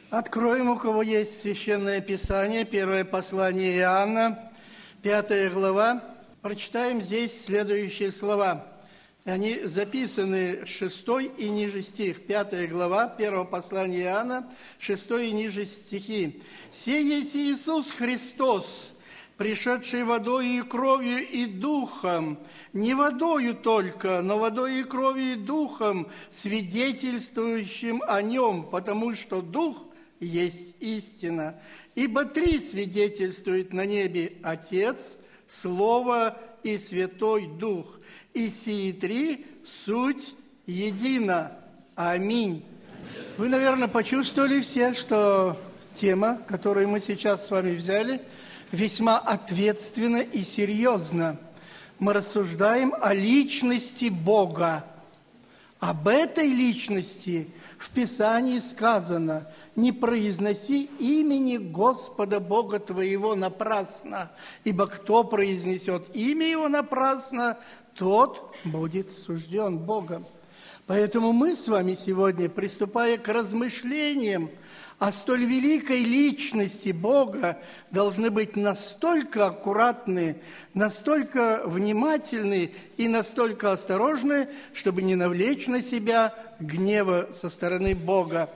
Откроем, у кого есть Священное Писание, первое послание Иоанна, 5 глава. Прочитаем здесь следующие слова. Они записаны 6 и ниже стих. 5 глава, 1 послание Иоанна, 6 и ниже стихи. «Сей есть Иисус Христос, пришедший водою и кровью и духом, не водою только, но водою и кровью и духом, свидетельствующим о нем, потому что дух есть истина. Ибо три свидетельствуют на небе: Отец, Слово и Святой Дух. И сии три суть едина. Аминь». Вы, наверное, почувствовали все, что тема, которую мы сейчас с вами взяли, весьма ответственно и серьезно. Мы рассуждаем о личности Бога. Об этой личности в Писании сказано: «Не произноси имени Господа Бога твоего напрасно, ибо кто произнесет имя Его напрасно, тот будет сужден Богом». Поэтому мы с вами сегодня, приступая к размышлениям о столь великой личности Бога, должны быть настолько аккуратны, настолько внимательны и настолько осторожны, чтобы не навлечь на себя гнева со стороны Бога.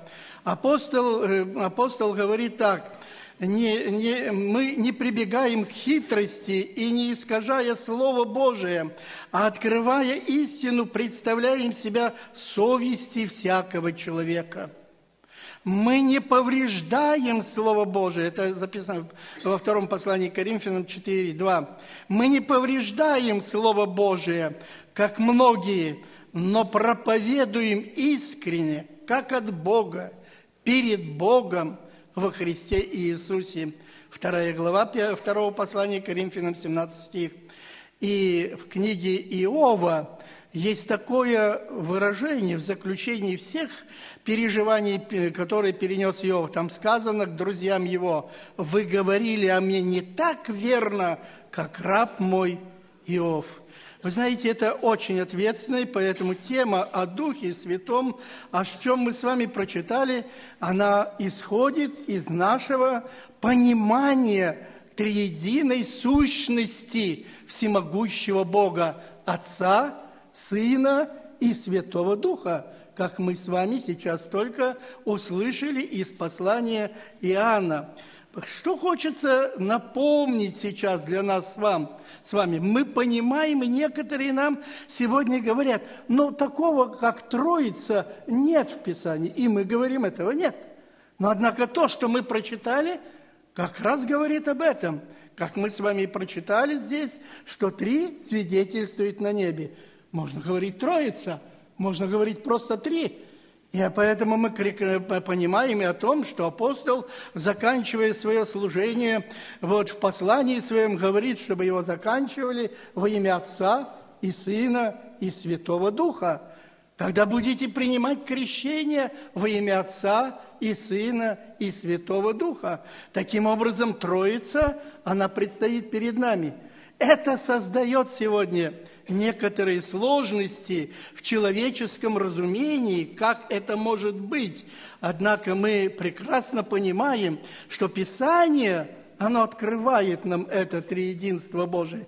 Апостол говорит так: мы не прибегаем к хитрости и не искажая Слово Божие, а открывая истину, представляем себя совести всякого человека. Мы не повреждаем Слово Божие. Это записано во втором послании к Коринфянам 4:2. Мы не повреждаем Слово Божие, как многие, но проповедуем искренне, как от Бога, перед Богом во Христе Иисусе. 2 глава 2 послания к Коринфянам, 17 стих. И в книге Иова есть такое выражение в заключении всех переживаний, которые перенес Иов. Там сказано к друзьям его: «Вы говорили о мне не так верно, как раб мой Иов». Вы знаете, это очень ответственно, и поэтому тема о Духе Святом, о чем мы с вами прочитали, она исходит из нашего понимания триединой сущности всемогущего Бога, Отца, Сына и Святого Духа, как мы с вами сейчас только услышали из послания Иоанна. Что хочется напомнить сейчас для нас с вами? Мы понимаем, и некоторые нам сегодня говорят: но такого, как Троица, нет в Писании. И мы говорим, этого нет. Но, однако, то, что мы прочитали, как раз говорит об этом. Как мы с вами прочитали здесь, что три свидетельствуют на небе. Можно говорить Троица, можно говорить просто три. И поэтому мы понимаем и о том, что апостол, заканчивая свое служение, в послании своем говорит, чтобы его заканчивали во имя Отца и Сына и Святого Духа. Тогда будете принимать крещение во имя Отца и Сына и Святого Духа. Таким образом, Троица, она предстоит перед нами. Это создает сегодня некоторые сложности в человеческом разумении, как это может быть. Однако мы прекрасно понимаем, что Писание, оно открывает нам это триединство Божие,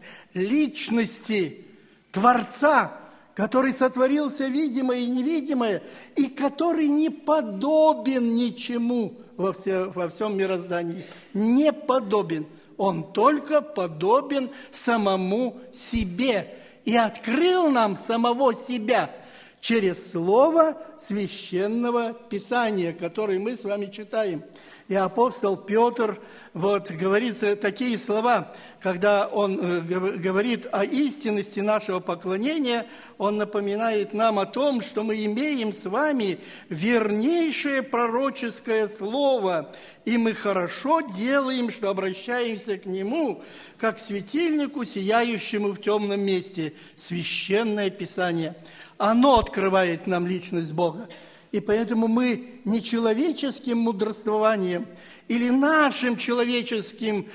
личности Творца, который сотворил все видимое и невидимое, и который не подобен ничему во всем мироздании. Не подобен. Он только подобен самому себе. И открыл нам самого себя через слово Священного Писания, которое мы с вами читаем. И апостол Петр говорит такие слова, когда он говорит о истинности нашего поклонения, он напоминает нам о том, что мы имеем с вами вернейшее пророческое слово, и мы хорошо делаем, что обращаемся к нему, как к светильнику, сияющему в темном месте. Священное Писание. Оно открывает нам личность Бога. И поэтому мы не человеческим мудрствованием или нашим человеческим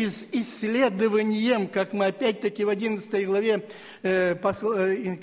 исследованием, как мы опять-таки в 11 главе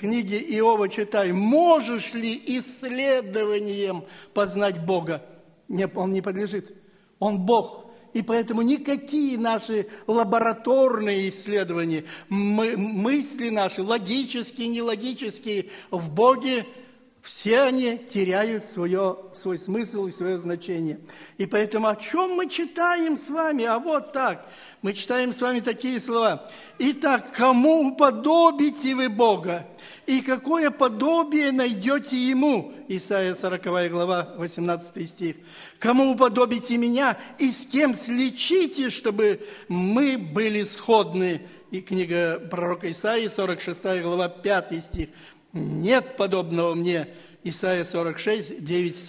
книги Иова читаем, можешь ли исследованием познать Бога? Он не подлежит. Он Бог. И поэтому никакие наши лабораторные исследования, мысли наши, логические, нелогические, в Боге, все они теряют свой смысл и свое значение. И поэтому о чем мы читаем с вами? А вот так. Мы читаем с вами такие слова. «Итак, кому уподобите вы Бога? И какое подобие найдете Ему?» Исайя 40 глава, 18 стих. «Кому уподобите меня, и с кем сличите, чтобы мы были сходны?» И книга пророка Исаии, 46 глава, 5 стих. «Нет подобного мне». Исайя 46,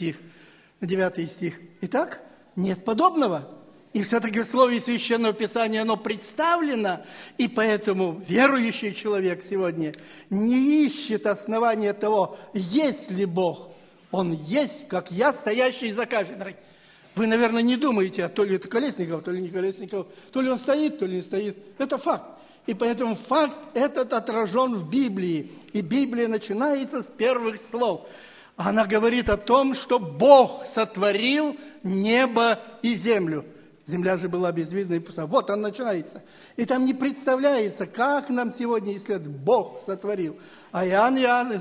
9 стих. Итак, нет подобного. И все-таки в слове Священного Писания оно представлено, и поэтому верующий человек сегодня не ищет основания того, есть ли Бог. Он есть, как я, стоящий за кафедрой. Вы, наверное, не думаете, то ли это Колесников, то ли не Колесников, то ли он стоит, то ли не стоит. Это факт. И поэтому факт этот отражен в Библии. И Библия начинается с первых слов. Она говорит о том, что Бог сотворил небо и землю. Земля же была безвидна и пуста. Вот он начинается. И там не представляется, как нам сегодня исследовать. Бог сотворил. А Иоанн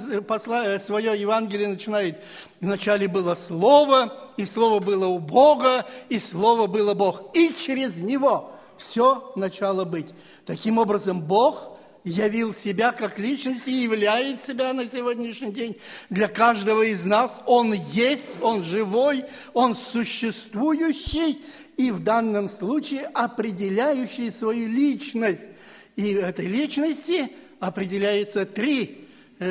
свое Евангелие начинает. Вначале было Слово, и Слово было у Бога, и Слово было Бог. И через Него все начало быть. Таким образом, Бог явил себя как личность и являет себя на сегодняшний день для каждого из нас. Он есть, Он живой, Он существующий и в данном случае определяющий свою личность. И в этой личности определяется три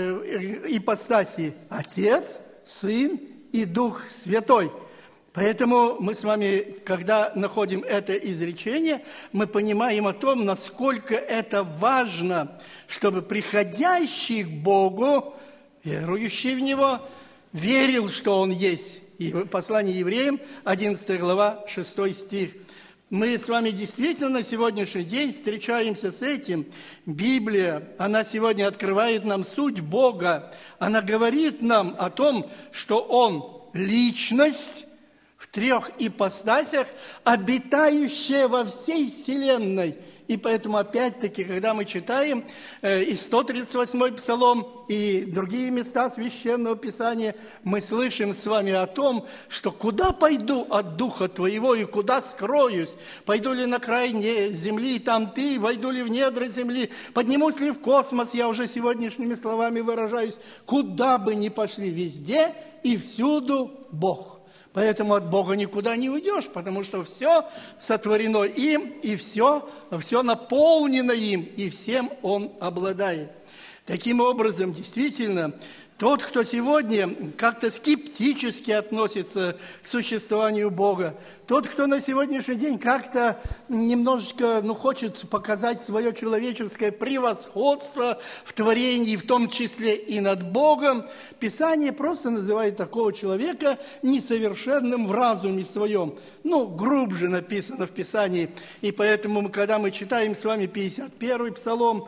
ипостаси: Отец, Сын и Дух Святой. Поэтому мы с вами, когда находим это изречение, мы понимаем о том, насколько это важно, чтобы приходящий к Богу, верующий в Него, верил, что Он есть. И в послании Евреям, 11 глава, 6 стих. Мы с вами действительно на сегодняшний день встречаемся с этим. Библия, она сегодня открывает нам суть Бога. Она говорит нам о том, что Он личность, в трех ипостасях, обитающая во всей вселенной. И поэтому, опять-таки, когда мы читаем и 138-й псалом, и другие места Священного Писания, мы слышим с вами о том, что куда пойду от Духа Твоего и куда скроюсь? Пойду ли на край земли, там Ты, войду ли в недра земли, поднимусь ли в космос, я уже сегодняшними словами выражаюсь, куда бы ни пошли, везде и всюду Бог. Поэтому от Бога никуда не уйдешь, потому что все сотворено им, и все наполнено им, и всем Он обладает. Таким образом, действительно, тот, кто сегодня как-то скептически относится к существованию Бога, тот, кто на сегодняшний день как-то немножечко хочет показать свое человеческое превосходство в творении, в том числе и над Богом, Писание просто называет такого человека несовершенным в разуме своем. Грубже написано в Писании. И поэтому, когда мы читаем с вами 51-й псалом,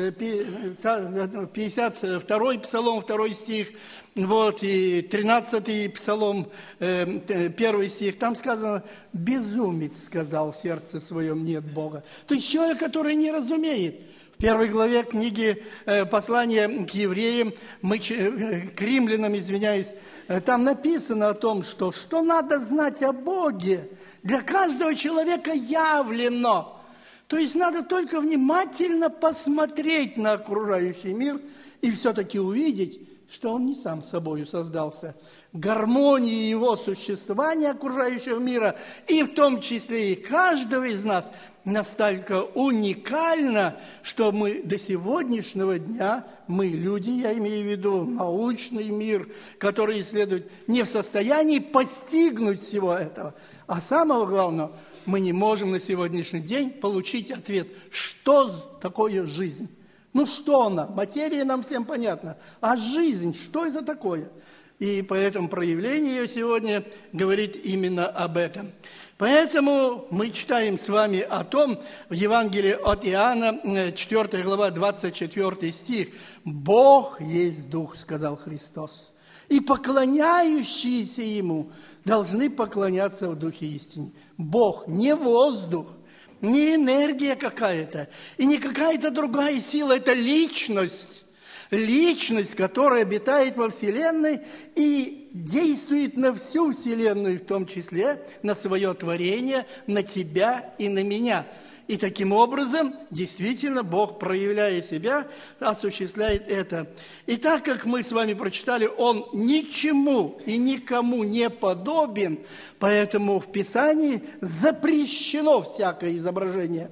52-й псалом, 2 стих, и 13-й псалом, 1 стих, там сказано: «Безумец сказал в сердце своем, нет Бога». То есть человек, который не разумеет. В 1 главе книги послания к евреям, к римлянам, там написано о том, что надо знать о Боге, для каждого человека явлено. То есть надо только внимательно посмотреть на окружающий мир и все-таки увидеть, что он не сам собою создался. Гармония его существования окружающего мира, и в том числе и каждого из нас, настолько уникальна, что мы до сегодняшнего дня, мы, люди, я имею в виду научный мир, который исследует, не в состоянии постигнуть всего этого. А самого главного, мы не можем на сегодняшний день получить ответ, что такое жизнь. Что она? Материя нам всем понятна. А жизнь, что это такое? И поэтому проявление ее сегодня говорит именно об этом. Поэтому мы читаем с вами о том, в Евангелии от Иоанна, 4 глава, 24 стих. «Бог есть Дух», сказал Христос. И поклоняющиеся Ему должны поклоняться в Духе истине. Бог, не воздух, не энергия какая-то, и не какая-то другая сила, это личность. Личность, которая обитает во Вселенной и действует на всю Вселенную, в том числе на свое творение, на тебя и на меня. И таким образом, действительно, Бог, проявляя себя, осуществляет это. И так как мы с вами прочитали, Он ничему и никому не подобен, поэтому в Писании запрещено всякое изображение,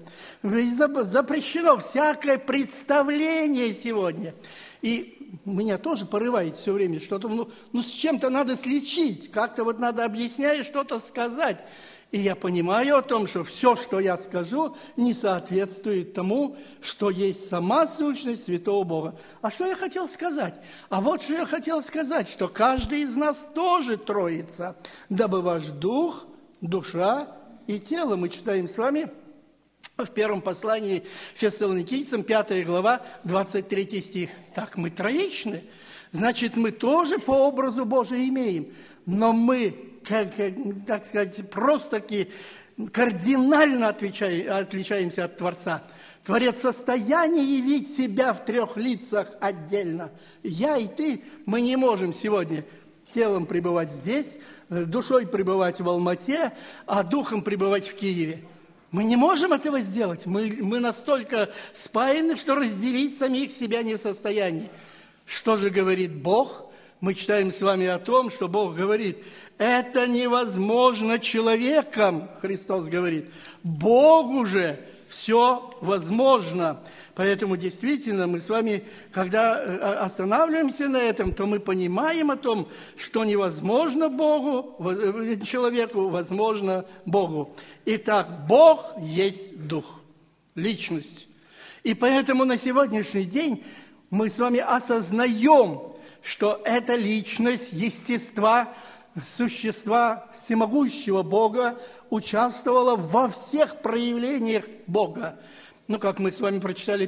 запрещено всякое представление сегодня. И меня тоже порывает все время что-то, с чем-то надо сличить, как-то вот надо объяснять, что-то сказать. И я понимаю о том, что все, что я скажу, не соответствует тому, что есть сама сущность Святого Бога. А что я хотел сказать? А вот что я хотел сказать, что каждый из нас тоже Троица, дабы ваш дух, душа и тело. Мы читаем с вами в первом послании Фессалоникийцам, 5 глава, 23 стих. Так, мы троичны, значит, мы тоже по образу Божию имеем, но мы, так сказать, просто-таки кардинально отличаемся от Творца. Творец в состоянии явить себя в трех лицах отдельно. Я и ты, мы не можем сегодня телом пребывать здесь, душой пребывать в Алмате, а духом пребывать в Киеве. Мы не можем этого сделать. Мы настолько спаяны, что разделить самих себя не в состоянии. Что же говорит Бог? Мы читаем с вами о том, что Бог говорит, это невозможно человеком, Христос говорит. Богу же все возможно. Поэтому действительно мы с вами, когда останавливаемся на этом, то мы понимаем о том, что невозможно Богу, человеку, возможно Богу. Итак, Бог есть Дух, личность. И поэтому на сегодняшний день мы с вами осознаем, что эта личность естества, существа всемогущего Бога участвовала во всех проявлениях Бога. Как мы с вами прочитали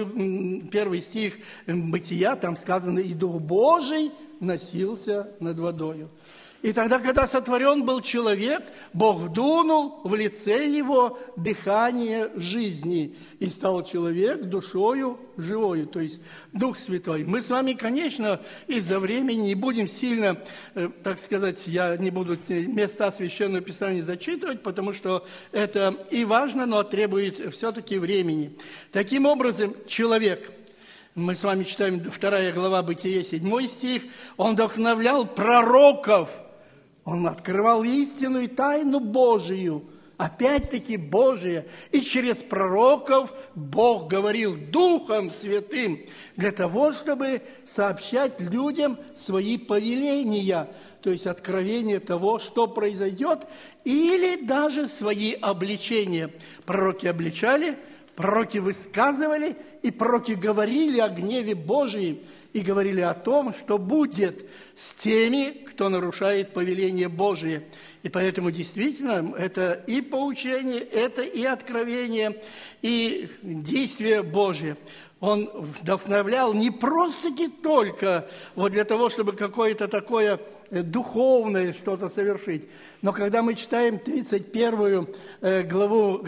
первый стих Бытия, там сказано, и Дух Божий носился над водою. И тогда, когда сотворен был человек, Бог вдунул в лице его дыхание жизни, и стал человек душою живою, то есть Дух Святой. Мы с вами, конечно, из-за времени не будем сильно, так сказать, я не буду места Священного Писания зачитывать, потому что это и важно, но требует все-таки времени. Таким образом, человек, мы с вами читаем 2 глава Бытия, 7 стих, он вдохновлял пророков, он открывал истину и тайну Божию, опять-таки Божия. И через пророков Бог говорил Духом Святым для того, чтобы сообщать людям свои повеления, то есть откровение того, что произойдет, или даже свои обличения. Пророки обличали, пророки высказывали, и пророки говорили о гневе Божьем и говорили о том, что будет с теми, кто нарушает повеление Божие. И поэтому действительно это и поучение, это и откровение, и действие Божие. Он вдохновлял не просто-таки только вот для того, чтобы какое-то такое духовное что-то совершить. Но когда мы читаем 31 главу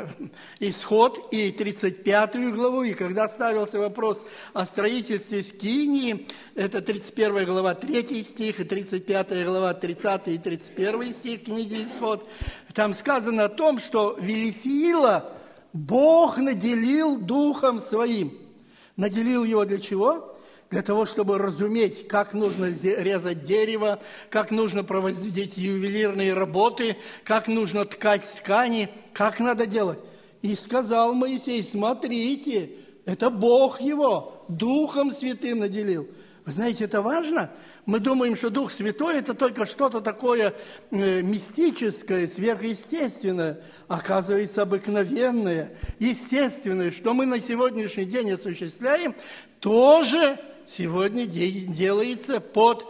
Исход и 35 главу, и когда ставился вопрос о строительстве Скинии, это 31 глава 3 стих и 35 глава 30 и 31 стих книги Исход, там сказано о том, что Велисиила Бог наделил Духом Своим. Наделил его для чего? Для того, чтобы разуметь, как нужно резать дерево, как нужно проводить ювелирные работы, как нужно ткать ткани, как надо делать. И сказал Моисей, смотрите, это Бог его Духом Святым наделил. Вы знаете, это важно? Мы думаем, что Дух Святой – это только что-то такое мистическое, сверхъестественное, оказывается, обыкновенное, естественное, что мы на сегодняшний день осуществляем, тоже сегодня делается под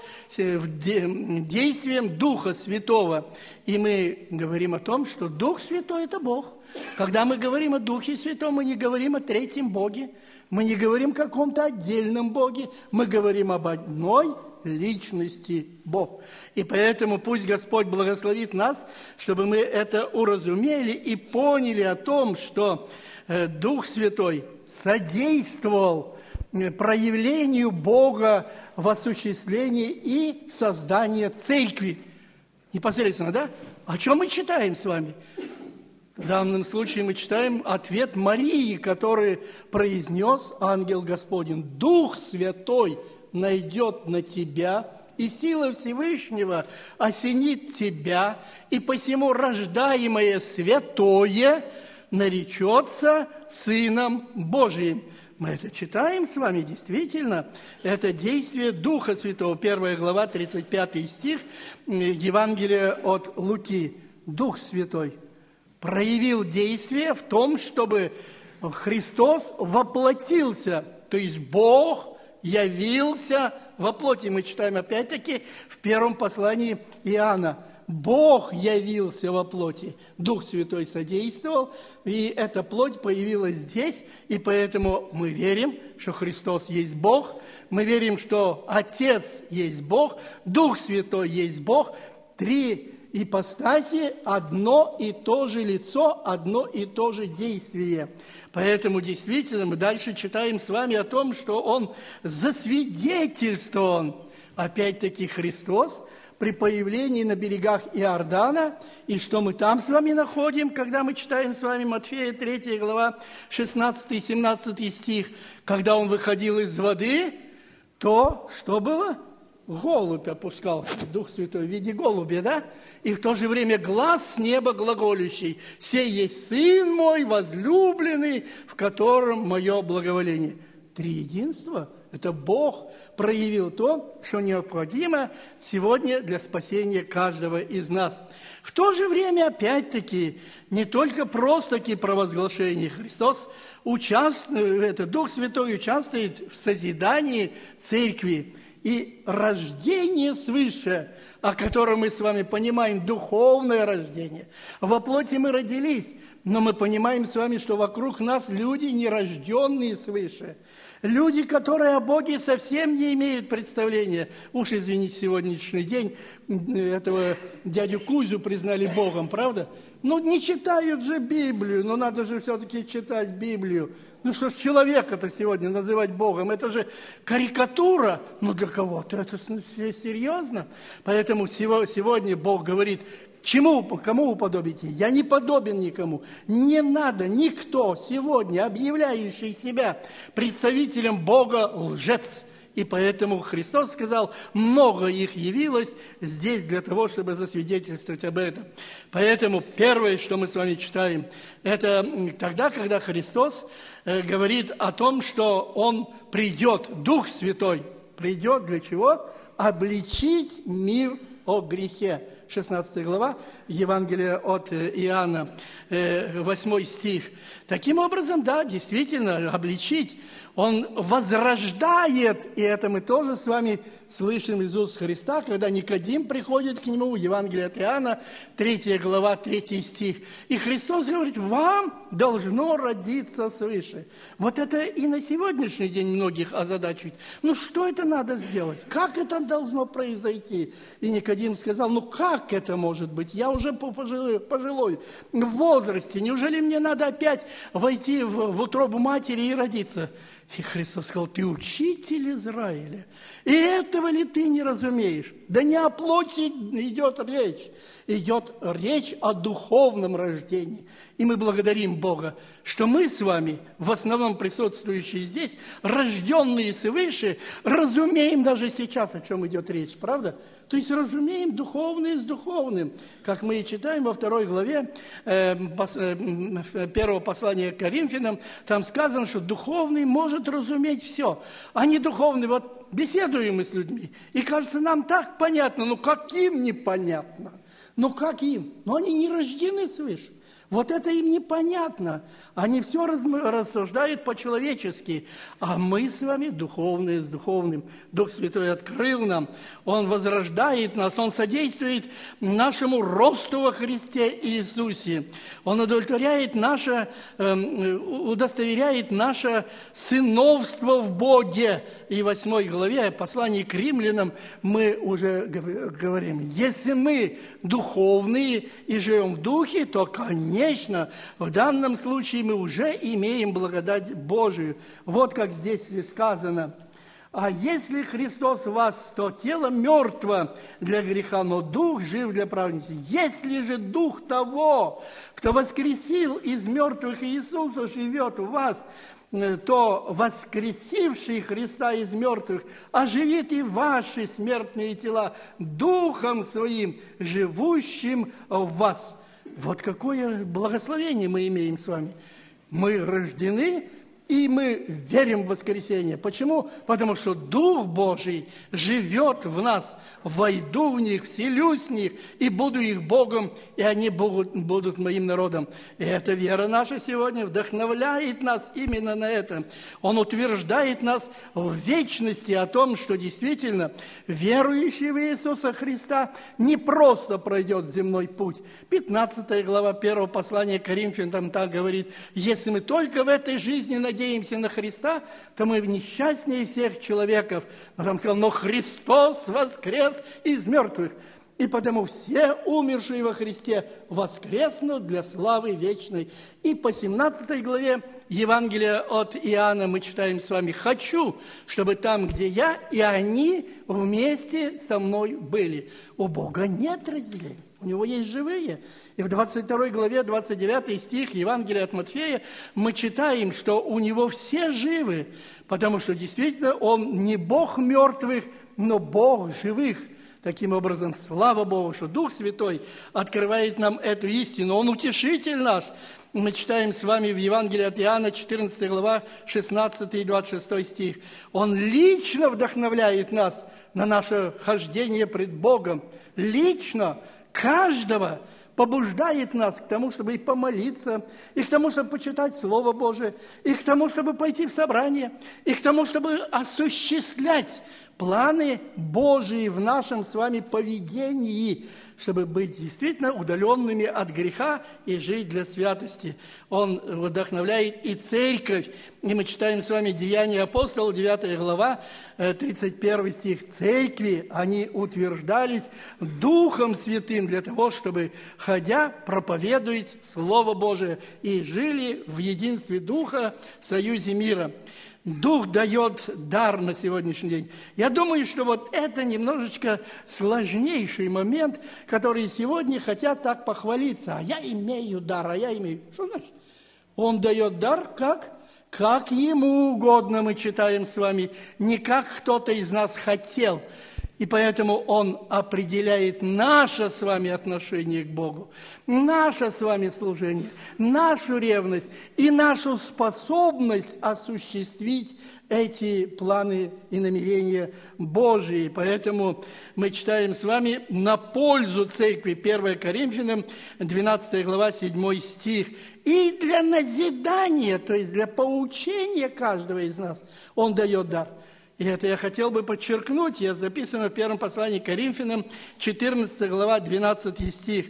действием Духа Святого. И мы говорим о том, что Дух Святой – это Бог. Когда мы говорим о Духе Святом, мы не говорим о третьем Боге, мы не говорим о каком-то отдельном Боге, мы говорим об одной личности Бог. И поэтому пусть Господь благословит нас, чтобы мы это уразумели и поняли о том, что Дух Святой содействовал проявлению Бога в осуществлении и создании церкви. Непосредственно, да? О чем мы читаем с вами? В данном случае мы читаем ответ Марии, который произнес ангел Господень. Дух Святой найдет на тебя, и сила Всевышнего осенит тебя, и посему рождаемое святое наречется Сыном Божиим. Мы это читаем с вами, действительно. Это действие Духа Святого. 1 глава, 35 стих, Евангелия от Луки. Дух Святой проявил действие в том, чтобы Христос воплотился, то есть Бог явился во плоти. Мы читаем опять-таки в первом послании Иоанна. Бог явился во плоти, Дух Святой содействовал, и эта плоть появилась здесь, и поэтому мы верим, что Христос есть Бог, мы верим, что Отец есть Бог, Дух Святой есть Бог, три ипостаси, одно и то же лицо, одно и то же действие. Поэтому действительно мы дальше читаем с вами о том, что Он засвидетельствован, опять-таки Христос, при появлении на берегах Иордана, и что мы там с вами находим, когда мы читаем с вами Матфея 3 глава 16-17 стих, когда Он выходил из воды, то что было? Голубь опускался, Дух Святой в виде голубя, да? И в то же время глас с неба глаголющий: «Сей есть Сын мой возлюбленный, в котором мое благоволение». Триединство – это Бог проявил то, что необходимо сегодня для спасения каждого из нас. В то же время, опять-таки, не только просто-таки провозглашение. Христос участвует, Дух Святой участвует в созидании церкви. И рождение свыше, о котором мы с вами понимаем, духовное рождение. Во плоти мы родились, но мы понимаем с вами, что вокруг нас люди, нерожденные свыше. Люди, которые о Боге совсем не имеют представления. Уж, извините, сегодняшний день этого дядю Кузю признали Богом, правда? Ну, не читают же Библию, но надо же все-таки читать Библию. Ну, что ж человека-то сегодня называть Богом? Это же карикатура. Ну, для кого-то это серьезно. Поэтому сегодня Бог говорит: кому уподобите? Я не подобен никому. Не надо никто сегодня, объявляющий себя представителем Бога, лжец. И поэтому Христос сказал, много их явилось здесь для того, чтобы засвидетельствовать об этом. Поэтому первое, что мы с вами читаем, это тогда, когда Христос говорит о том, что Он придет, Дух Святой придет для чего? Обличить мир о грехе. 16 глава, Евангелия от Иоанна, 8 стих. Таким образом, да, действительно, обличить. Он возрождает, и это мы тоже с вами слышим из уст Христа, когда Никодим приходит к Нему, Евангелие от Иоанна, 3 глава, 3 стих. И Христос говорит: вам должно родиться свыше. Вот это и на сегодняшний день многих озадачивает. Ну, что это надо сделать? Как это должно произойти? И Никодим сказал: ну, как это может быть? Я уже пожилой, в возрасте. Неужели мне надо опять войти в утробу матери и родиться? И Христос сказал: ты учитель Израиля, и этого ли ты не разумеешь? Да не о плоти идет речь, идет речь о духовном рождении. И мы благодарим Бога, что мы с вами, в основном присутствующие здесь, рожденные свыше, разумеем даже сейчас, о чем идет речь, правда? То есть разумеем духовное с духовным, как мы и читаем во 2 главе первого послания к Коринфянам, там сказано, что духовный может разуметь все, а не духовный. Вот беседуем мы с людьми, и кажется, нам так понятно, ну каким непонятно? Ну как им? Но они не рождены свыше. Вот это им непонятно. Они все рассуждают по-человечески. А мы с вами духовные с духовным. Дух Святой открыл нам. Он возрождает нас. Он содействует нашему росту во Христе Иисусе. Он удовлетворяет удостоверяет наше сыновство в Боге. И в 8 главе послания к римлянам мы уже говорим, если мы духовные и живем в духе, то, конечно, в данном случае мы уже имеем благодать Божию. Вот как здесь сказано. А если Христос в вас, то тело мертво для греха, но дух жив для праведности. Если же дух того, кто воскресил из мертвых Иисуса, живет в вас, то воскресивший Христа из мертвых оживит и ваши смертные тела Духом Своим, живущим в вас. Вот какое благословение мы имеем с вами. Мы рождены, и мы верим в воскресение. Почему? Потому что Дух Божий живет в нас. Войду в них, вселюсь в них, и буду их Богом, и они будут моим народом. И эта вера наша сегодня вдохновляет нас именно на это. Он утверждает нас в вечности о том, что действительно верующий в Иисуса Христа не просто пройдет земной путь. 15 глава 1 послания к Коринфянам так говорит, если мы только в этой жизни надеемся на Христа, то мы несчастнее всех человеков. Но там сказал, но Христос воскрес из мертвых. И потому все умершие во Христе воскреснут для славы вечной. И по 17 главе Евангелия от Иоанна мы читаем с вами, «Хочу, чтобы там, где я, и они вместе со мной были». У Бога нет разделения. У Него есть живые. И в 22 главе, 29 стих Евангелия от Матфея мы читаем, что у Него все живы, потому что действительно Он не Бог мертвых, но Бог живых. Таким образом, слава Богу, что Дух Святой открывает нам эту истину. Он утешитель наш. Мы читаем с вами в Евангелии от Иоанна, 14 глава, 16 и 26 стих. Он лично вдохновляет нас на наше хождение пред Богом. Лично каждого побуждает нас к тому, чтобы и помолиться, и к тому, чтобы почитать Слово Божие, и к тому, чтобы пойти в собрание, и к тому, чтобы осуществлять планы Божии в нашем с вами поведении, чтобы быть действительно удаленными от греха и жить для святости. Он вдохновляет и церковь. И мы читаем с вами Деяния апостолов, 9 глава, 31 стих. Церкви, они утверждались Духом Святым для того, чтобы, ходя, проповедовать Слово Божие и жили в единстве Духа, в союзе мира. Дух дает дар на сегодняшний день. Я думаю, что вот это немножечко сложнейший момент, который сегодня хотят так похвалиться. А я имею дар, а я имею... Что значит? Он дает дар как? Как ему угодно, мы читаем с вами. Не как кто-то из нас хотел. И поэтому Он определяет наше с вами отношение к Богу, наше с вами служение, нашу ревность и нашу способность осуществить эти планы и намерения Божии. Поэтому мы читаем с вами на пользу церкви 1 Коринфянам, 12 глава, 7 стих. И для назидания, то есть для поучения каждого из нас, Он дает дар. И это я хотел бы подчеркнуть, я записано в первом послании к Коринфянам, 14 глава, 12 стих.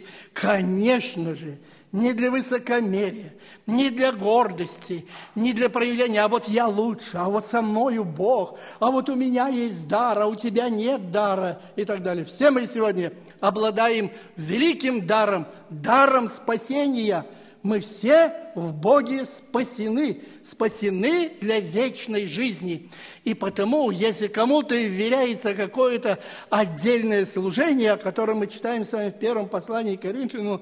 Конечно же, не для высокомерия, не для гордости, не для проявления, а вот я лучше, а вот со мною Бог, а вот у меня есть дар, а у тебя нет дара и так далее. Все мы сегодня обладаем великим даром, даром спасения. Мы все в Боге спасены, спасены для вечной жизни. И потому, если кому-то вверяется какое-то отдельное служение, о котором мы читаем с вами в первом послании к Коринфянам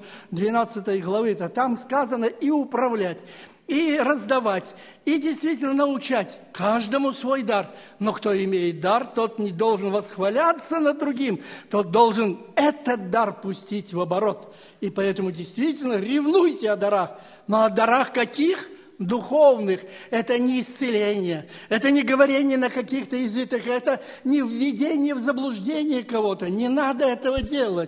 12 главы, то там сказано и управлять, и раздавать, и действительно научать каждому свой дар. Но кто имеет дар, тот не должен восхваляться над другим, тот должен этот дар пустить в оборот. И поэтому действительно ревнуйте о дарах. Но о дарах каких? Духовных. Это не исцеление, это не говорение на каких-то языках, это не введение в заблуждение кого-то. Не надо этого делать.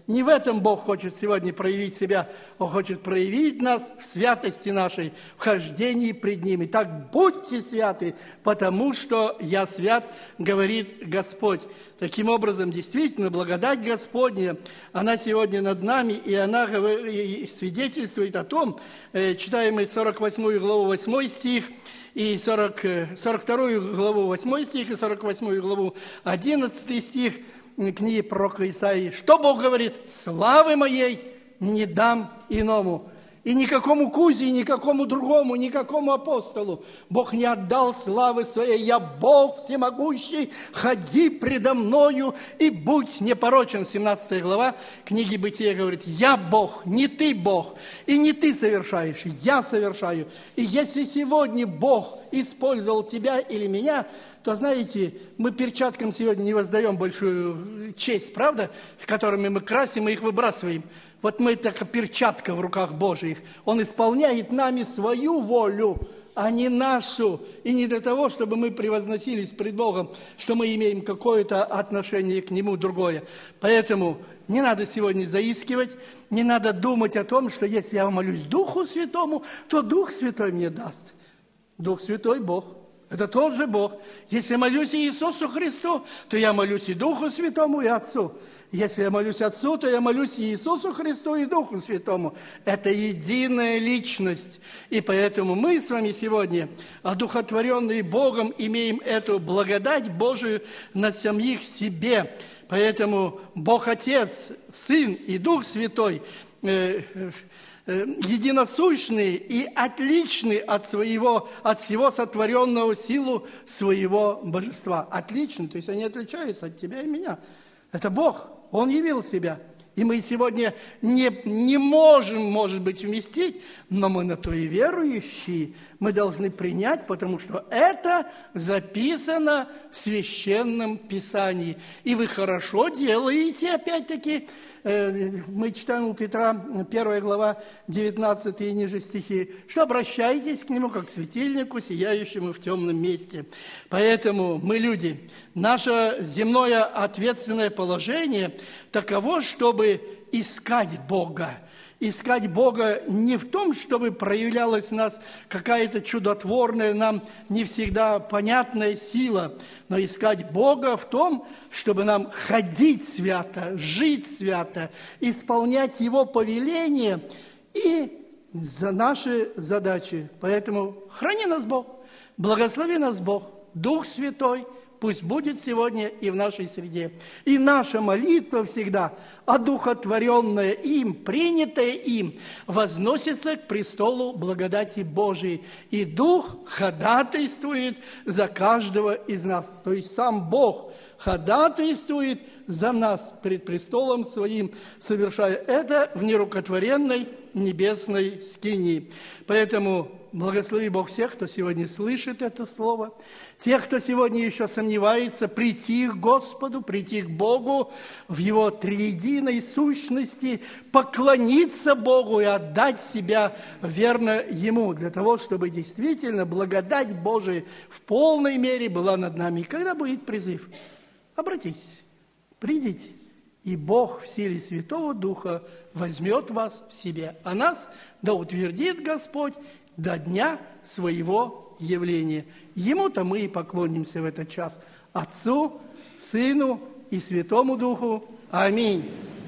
Не в этом Бог хочет сегодня проявить себя. Он хочет проявить нас в святости нашей, в хождении пред Ним. Итак, будьте святы, потому что я свят, говорит Господь. Таким образом, действительно, благодать Господня, она сегодня над нами, и она свидетельствует о том, читаем мы 48 главу 8 стих, и 42 главу 8 стих, и 48 главу 11 стих книги пророка Исаии. Что Бог говорит? «Славы моей не дам иному». И никакому Кузе, и никакому другому, никакому апостолу Бог не отдал славы своей. «Я Бог всемогущий, ходи предо мною и будь непорочен». 17 глава книги Бытия говорит: «Я Бог, не ты Бог, и не ты совершаешь, я совершаю». И если сегодня Бог использовал тебя или меня, то, знаете, мы перчаткам сегодня не воздаем большую честь, правда, с которыми мы красим и их выбрасываем. Вот мы такая перчатка в руках Божьих. Он исполняет нами свою волю, а не нашу. И не для того, чтобы мы превозносились пред Богом, что мы имеем какое-то отношение к Нему другое. Поэтому не надо сегодня заискивать, не надо думать о том, что если я молюсь Духу Святому, то Дух Святой мне даст. Дух Святой – Бог. Это тот же Бог. Если я молюсь Иисусу Христу, то я молюсь и Духу Святому, и Отцу. Если я молюсь Отцу, то я молюсь и Иисусу Христу, и Духу Святому. Это единая личность. И поэтому мы с вами сегодня, одухотворенные Богом, имеем эту благодать Божию на самих себе. Поэтому Бог Отец, Сын и Дух Святой единосущные и отличны от всего сотворенного силу своего божества. Отличны, то есть они отличаются от тебя и меня. Это Бог, Он явил себя. И мы сегодня не можем, может быть, вместить, но мы на то и верующие, мы должны принять, потому что это записано в Священном Писании. И вы хорошо делаете, опять-таки, мы читаем у Петра, 1 глава, 19 и ниже стихи, что обращайтесь к Нему, как к светильнику, сияющему в темном месте. Поэтому мы люди. Наше земное ответственное положение таково, чтобы искать Бога. Искать Бога не в том, чтобы проявлялась в нас какая-то чудотворная, нам не всегда понятная сила, но искать Бога в том, чтобы нам ходить свято, жить свято, исполнять Его повеления и за наши задачи. Поэтому храни нас Бог, благослови нас Бог, Дух Святой, пусть будет сегодня и в нашей среде. И наша молитва всегда, одухотворенная им, принятая им, возносится к престолу благодати Божией. И Дух ходатайствует за каждого из нас. То есть сам Бог ходатайствует за нас пред престолом Своим, совершая это в нерукотворенной небесной скинии. Поэтому благослови Бог всех, кто сегодня слышит это слово, тех, кто сегодня еще сомневается, прийти к Господу, прийти к Богу в Его триединой сущности, поклониться Богу и отдать себя верно Ему, для того, чтобы действительно благодать Божия в полной мере была над нами. И когда будет призыв, обратитесь, придите, и Бог в силе Святого Духа возьмет вас в себе. А нас да утвердит Господь до дня своего явления. Ему-то мы и поклонимся в этот час. Отцу, Сыну и Святому Духу. Аминь.